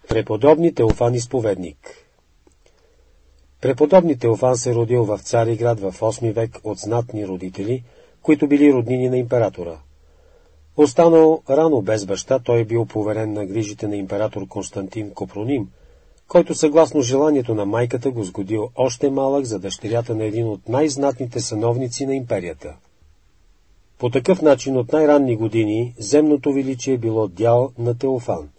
Преподобни Теофан изповедник. Преподобни Теофан се родил в Цариград в 8 век от знатни родители, които били роднини на императора. Останал рано без баща, той бил поверен на грижите на император Константин Копроним, който съгласно желанието на майката го сгодил още малък за дъщерята на един от най-знатните съновници на империята. По такъв начин от най-ранни години земното величие било дял на Теофан.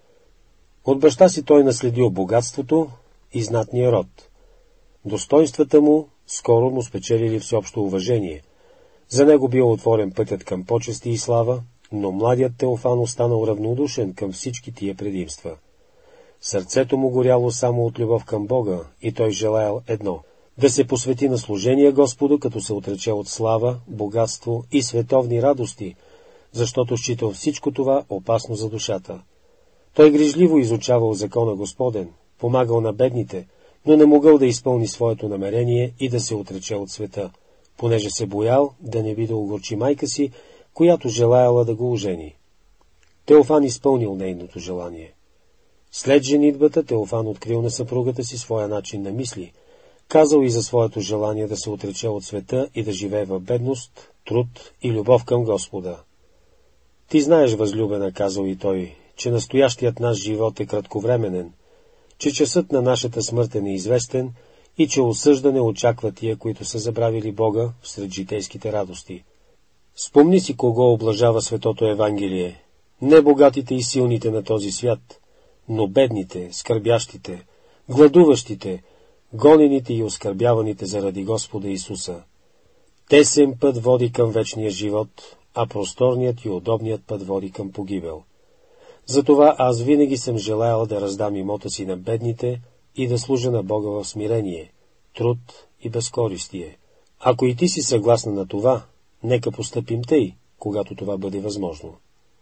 От баща си той наследил богатството и знатния род. Достоинствата му скоро му спечелили всеобщо уважение. За него бил отворен пътят към почести и слава, но младият Теофан останал равнодушен към всички тия предимства. Сърцето му горяло само от любов към Бога и той желаял едно — да се посвети на служение Господу, като се отрече от слава, богатство и световни радости, защото считал всичко това опасно за душата. Той грижливо изучавал закона Господен, помагал на бедните, но не могъл да изпълни своето намерение и да се отрече от света, понеже се боял да не би да огорчи майка си, която желаяла да го ожени. Теофан изпълнил нейното желание. След женитбата Теофан открил на съпругата си своя начин на мисли, казал и за своето желание да се отрече от света и да живее в бедност, труд и любов към Господа. Ти знаеш, възлюбена, казал и той, че настоящият наш живот е кратковременен, че часът на нашата смърт е неизвестен и че осъждане очаква тия, които са забравили Бога всред житейските радости. Спомни си кого облажава Светото Евангелие, не богатите и силните на този свят, но бедните, скърбящите, гладуващите, гонените и оскърбяваните заради Господа Исуса. Тесен път води към вечния живот, а просторният и удобният път води към погибел. Затова аз винаги съм желаял да раздам имота си на бедните и да служа на Бога в смирение, труд и безкористие. Ако и ти си съгласна на това, нека постъпим тъй, когато това бъде възможно.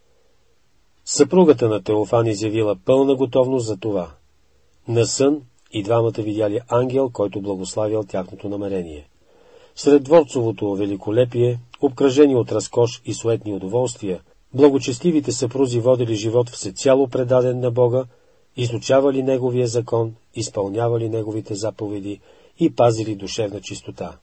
Съпругата на Теофан изявила пълна готовност за това. На сън и двамата видяли ангел, който благославял тяхното намерение. Сред дворцовото великолепие, обкръжени от разкош и суетни удоволствия, благочестивите съпрузи водили живот всецяло предаден на Бога, изучавали Неговия закон, изпълнявали Неговите заповеди и пазили душевна чистота.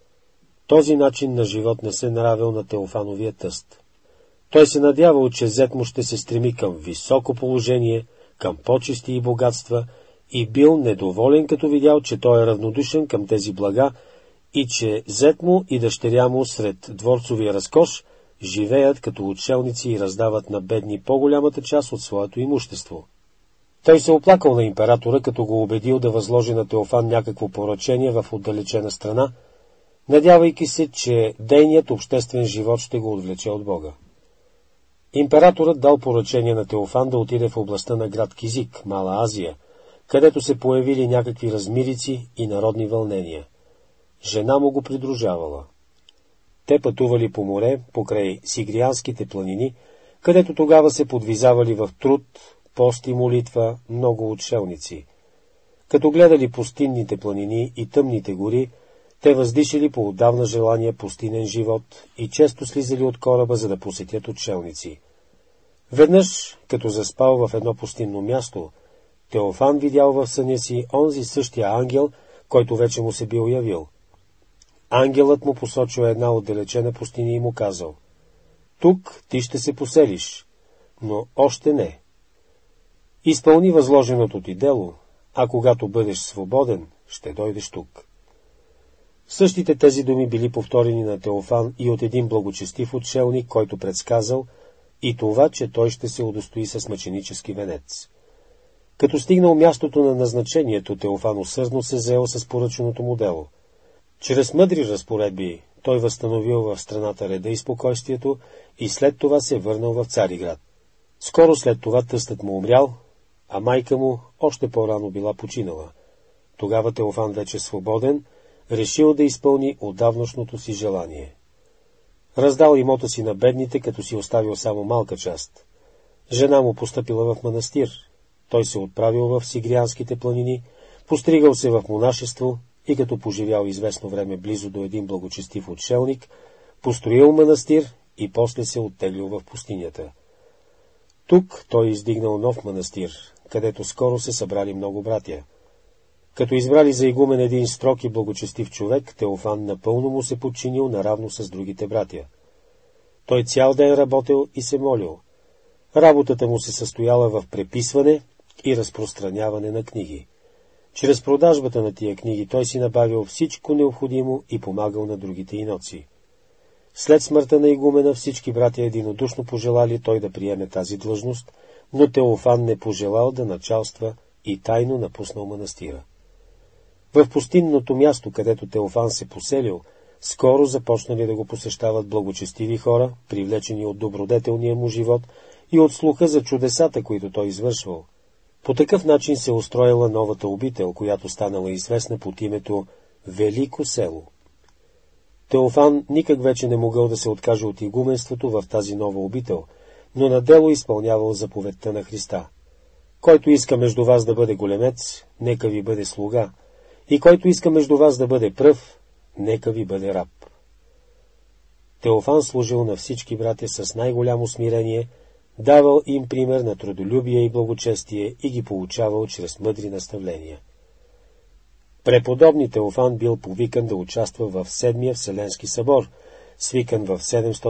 Този начин на живот не се нравил на Теофановия тъст. Той се надявал, че зет му ще се стреми към високо положение, към почести и богатства, и бил недоволен, като видял, че той е равнодушен към тези блага и че зет му и дъщеря му сред дворцовия разкош живеят като отшелници и раздават на бедни по-голямата част от своето имущество. Той се оплакал на императора, като го убедил да възложи на Теофан някакво поръчение в отдалечена страна, надявайки се, че дейният обществен живот ще го отвлече от Бога. Императорът дал поръчение на Теофан да отиде в областта на град Кизик, Мала Азия, където се появили някакви размирици и народни вълнения. Жена му го придружавала. Те пътували по море, покрай Сигрианските планини, където тогава се подвизавали в труд, пост и молитва много отшелници. Като гледали пустинните планини и тъмните гори, те въздишали по отдавна желания пустинен живот и често слизали от кораба, за да посетят отшелници. Веднъж, като заспал в едно пустинно място, Теофан видял в съня си онзи същия ангел, който вече му се бил явил. Ангелът му посочил една отдалечена пустиня и му казал: тук ти ще се поселиш, но още не. Изпълни възложеното ти дело, а когато бъдеш свободен, ще дойдеш тук. Същите тези думи били повторени на Теофан и от един благочестив отшелник, който предсказал и това, че той ще се удостои с мъченически венец. Като стигнал мястото на назначението, Теофан усърдно се заел с поръченото му дело. Чрез мъдри разпоредби той възстановил в страната реда и спокойствието и след това се върнал в Цариград. Скоро след това тъстът му умрял, а майка му още по-рано била починала. Тогава Теофан, вече свободен, решил да изпълни отдавнашното си желание. Раздал имота си на бедните, като си оставил само малка част. Жена му постъпила в манастир. Той се отправил в Сигрианските планини, постригал се в монашество и като поживял известно време близо до един благочестив отшелник, построил манастир и после се оттеглил в пустинята. Тук той издигнал нов манастир, където скоро се събрали много братя. Като избрали за игумен един строг и благочестив човек, Теофан напълно му се подчинил наравно с другите братя. Той цял ден работил и се молил. Работата му се състояла в преписване и разпространяване на книги. Чрез продажбата на тия книги той си набавил всичко необходимо и помагал на другите иноци. След смъртта на игумена всички братя единодушно пожелали той да приеме тази длъжност, но Теофан не пожелал да началства и тайно напуснал манастира. В пустинното място, където Теофан се поселил, скоро започнали да го посещават благочестиви хора, привлечени от добродетелния му живот и от слуха за чудесата, които той извършвал. По такъв начин се устроила новата обител, която станала известна под името Велико село. Теофан никак вече не могъл да се откаже от игуменството в тази нова обител, но на дело изпълнявал заповедта на Христа. Който иска между вас да бъде големец, нека ви бъде слуга, и който иска между вас да бъде пръв, нека ви бъде раб. Теофан служил на всички братя с най-голямо смирение, давал им пример на трудолюбие и благочестие и ги получавал чрез мъдри наставления. Преподобни Теофан бил повикан да участва в Седмия Вселенски събор, свикан в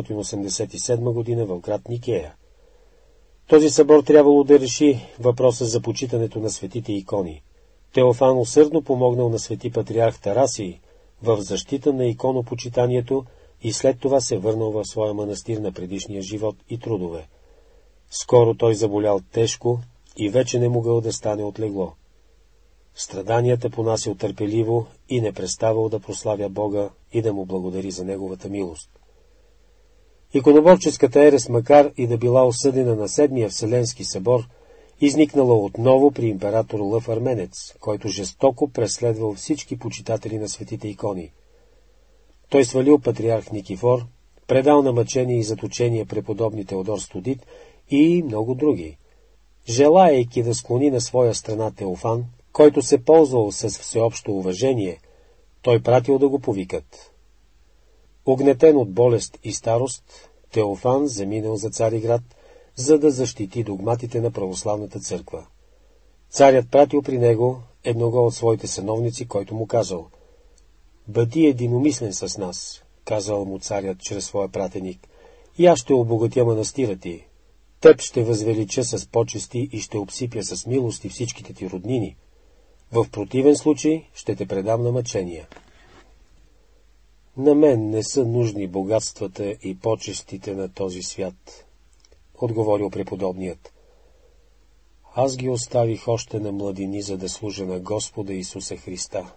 787 година в град Никея. Този събор трябвало да реши въпроса за почитането на светите икони. Теофан усърдно помогнал на свети патриарх Тарасий в защита на иконопочитанието и след това се върнал в своя манастир на предишния живот и трудове. Скоро той заболял тежко и вече не могъл да стане от легло. Страданията понасял търпеливо и не преставал да прославя Бога и да му благодари за неговата милост. Иконоборческата ерес, макар и да била осъдена на Седмия Вселенски събор, изникнала отново при император Лъв Арменец, който жестоко преследвал всички почитатели на светите икони. Той свалил патриарх Никифор, предал на мъчение и заточение преподобни Теодор Студит и много други. Желаейки да склони на своя страна Теофан, който се ползвал с всеобщо уважение, той пратил да го повикат. Огнетен от болест и старост, Теофан заминал за Цариград, за да защити догматите на православната църква. Царят пратил при него едного от своите сановници, който му казал: „Бъди единомислен с нас“, казал му царят чрез своя пратеник, „и аз ще обогатя манастира ти. Теб ще възвелича с почести и ще обсипя с милости всичките ти роднини. В противен случай ще те предам на мъчения“. „На мен не са нужни богатствата и почестите на този свят“, отговорил преподобният. „Аз ги оставих още на младини, за да служа на Господа Исуса Христа.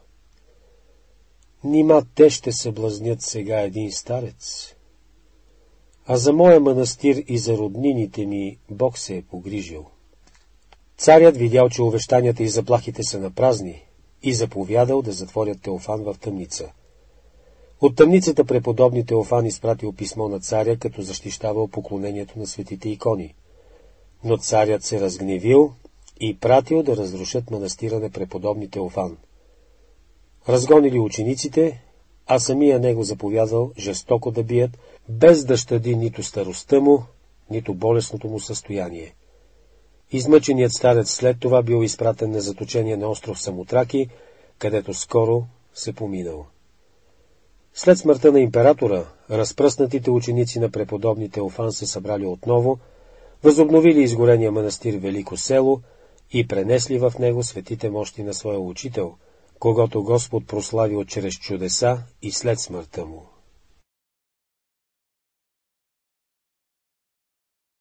Нима те ще съблазнят сега един старец? А за моя манастир и за роднините ми Бог се е погрижил“. Царят видял, че увещанията и заплахите са напразни, и заповядал да затворят Теофан в тъмница. От тъмницата преподобни Теофан изпратил писмо на царя, като защищавал поклонението на светите икони. Но царят се разгневил и пратил да разрушат манастира на преподобни Теофан. Разгонили учениците, а самия него заповядал жестоко да бият, без да щади нито старостта му, нито болесното му състояние. Измъченият старец след това бил изпратен на заточение на остров Самотраки, където скоро се поминал. След смъртта на императора, разпръснатите ученици на преподобни Теофан се събрали отново, възобновили изгорения манастир Велико село и пренесли в него светите мощи на своя учител, когото Господ прославил чрез чудеса и след смъртта му.